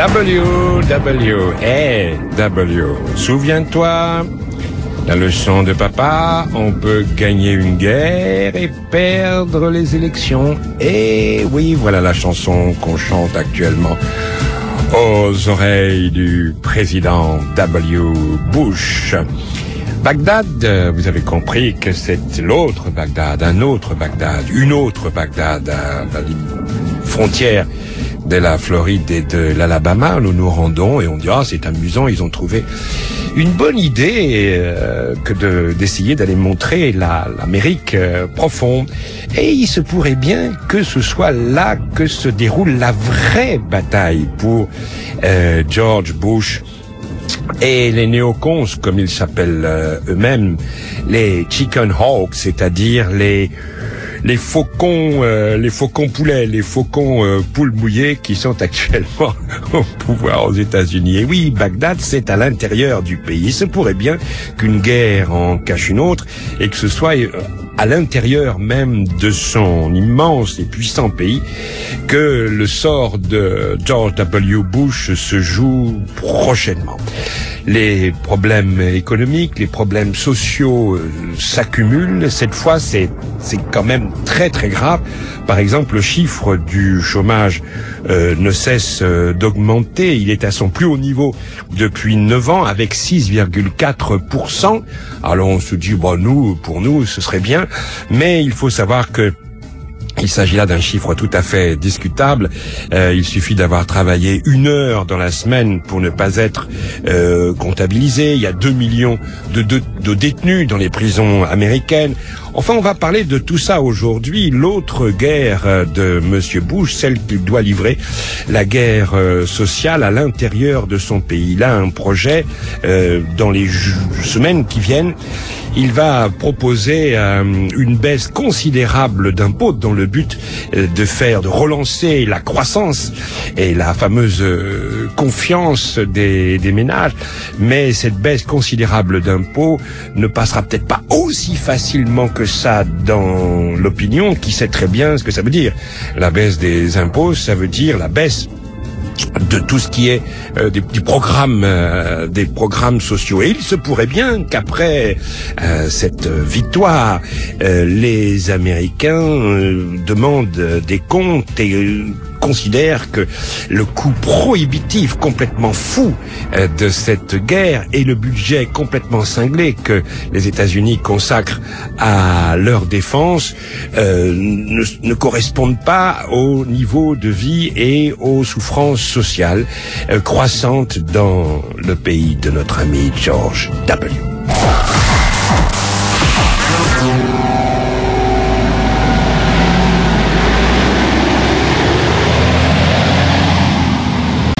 W. Souviens-toi, la leçon de papa, on peut gagner une guerre et perdre les élections. Et oui, voilà la chanson qu'on chante actuellement aux oreilles du président W. Bush. Bagdad, vous avez compris que c'est l'autre Bagdad, un autre Bagdad, une autre Bagdad, à la frontière de la Floride et de l'Alabama. Nous nous rendons et on dit « Ah, c'est amusant, ils ont trouvé une bonne idée que d'essayer d'aller montrer l'Amérique profonde. » Et il se pourrait bien que ce soit là que se déroule la vraie bataille pour George Bush et les néocons, comme ils s'appellent eux-mêmes, les chicken hawks, c'est-à-dire les faucons poulets, les faucons poules mouillées qui sont actuellement au pouvoir aux États-Unis. Et oui, Bagdad, c'est à l'intérieur du pays. Il se pourrait bien qu'une guerre en cache une autre et que ce soit à l'intérieur même de son immense et puissant pays que le sort de George W. Bush se joue prochainement. Les problèmes économiques, les problèmes sociaux s'accumulent. Cette fois, c'est quand même très très grave. Par exemple, le chiffre du chômage ne cesse d'augmenter. Il est à son plus haut niveau depuis 9 ans avec 6,4%. Alors on se dit, bon, pour nous, ce serait bien. Mais il faut savoir que il s'agit là d'un chiffre tout à fait discutable. Il suffit d'avoir travaillé 1 heure dans la semaine pour ne pas être comptabilisé. Il y a 2 millions de détenus dans les prisons américaines. Enfin, on va parler de tout ça aujourd'hui. L'autre guerre de Monsieur Bush, celle qu'il doit livrer, la guerre sociale à l'intérieur de son pays. Il a un projet dans les semaines qui viennent. Il va proposer une baisse considérable d'impôts dans le but de relancer la croissance et la fameuse confiance des ménages. Mais cette baisse considérable d'impôts ne passera peut-être pas aussi facilement que ça dans l'opinion, qui sait très bien ce que ça veut dire. La baisse des impôts, ça veut dire la baisse de tout ce qui est des programmes sociaux. Et il se pourrait bien qu'après cette victoire, les Américains demandent des comptes et considèrent que le coût prohibitif complètement fou de cette guerre et le budget complètement cinglé que les États-Unis consacrent à leur défense ne correspondent pas au niveau de vie et aux souffrances sociales croissantes dans le pays de notre ami George W.